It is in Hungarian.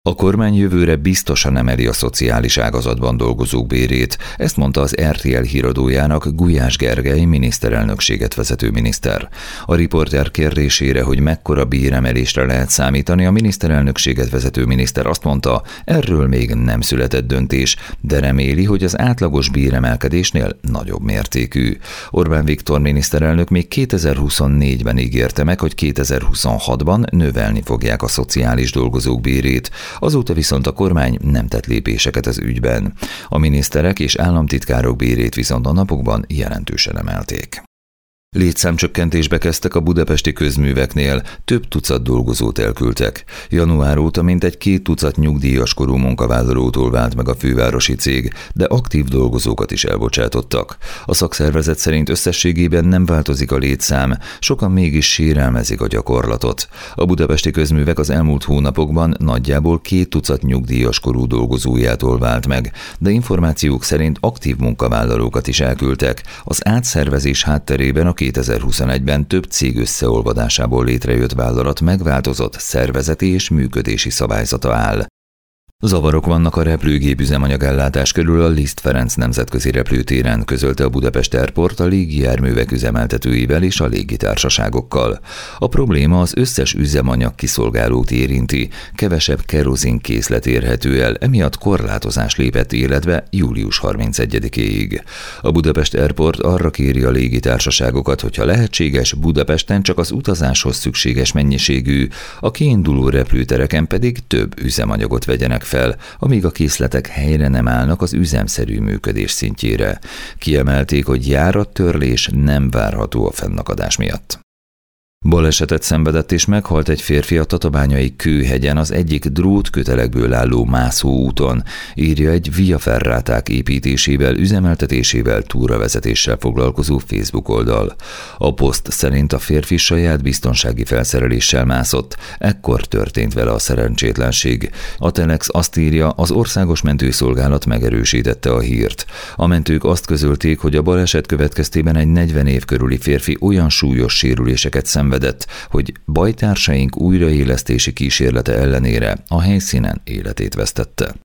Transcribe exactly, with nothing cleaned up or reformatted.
A kormány jövőre biztosan emeli a szociális ágazatban dolgozók bérét, ezt mondta az er té el híradójának Gulyás Gergely miniszterelnökséget vezető miniszter. A riporter kérdésére, hogy mekkora béremelésre lehet számítani, a miniszterelnökséget vezető miniszter azt mondta, erről még nem született döntés, de reméli, hogy az átlagos béremelkedésnél nagyobb mértékű. Orbán Viktor miniszterelnök még kétezer-huszonnégyben ígérte meg, hogy kétezer-huszonhatban növelni fogják a szociális dolgozók bérét. Azóta viszont a kormány nem tett lépéseket az ügyben. A miniszterek és államtitkárok bérét viszont a napokban jelentősen emelték. Létszámcsökkentésbe kezdtek a budapesti közműveknél, több tucat dolgozót elküldtek. Január óta mintegy két tucat nyugdíjas korú munkavállalótól vált meg a fővárosi cég, de aktív dolgozókat is elbocsátottak. A szakszervezet szerint összességében nem változik a létszám, sokan mégis sérelmezik a gyakorlatot. A budapesti közművek az elmúlt hónapokban nagyjából két tucat nyugdíjas korú dolgozójától vált meg, de információk szerint aktív munkavállalókat is elküldtek. Az átszervezés hátterében a kétezer-huszonegyben több cég összeolvadásából létrejött vállalat megváltozott szervezeti és működési szabályzata áll. Zavarok vannak a repülőgép üzemanyagellátás körül a Liszt Ferenc nemzetközi repülőtéren, közölte a Budapest Airport a légijárművek üzemeltetőivel és a légitársaságokkal. A probléma az összes üzemanyag kiszolgálót érinti, kevesebb kerozinkészlet érhető el, emiatt korlátozás lépett életbe július harmincegyedikéig. A Budapest Airport arra kéri a légitársaságokat, hogyha lehetséges, Budapesten csak az utazáshoz szükséges mennyiségű, a kiinduló repülőtereken pedig több üzemanyagot vegyenek fel, amíg a készletek helyre nem állnak az üzemszerű működés szintjére. Kiemelték, hogy járattörlés nem várható a fennakadás miatt. Balesetet szenvedett és meghalt egy férfi a Tatabányai Kőhegyen az egyik drótkötelekből álló mászóúton, írja egy Via Ferraták építésével, üzemeltetésével, túravezetéssel foglalkozó Facebook oldal. A poszt szerint a férfi saját biztonsági felszereléssel mászott, ekkor történt vele a szerencsétlenség. A Telex azt írja, az Országos Mentőszolgálat megerősítette a hírt. A mentők azt közölték, hogy a baleset következtében egy negyven év körüli férfi olyan súlyos sérüléseket szenvedett, hogy bajtársaink újraélesztési kísérlete ellenére a helyszínen életét vesztette.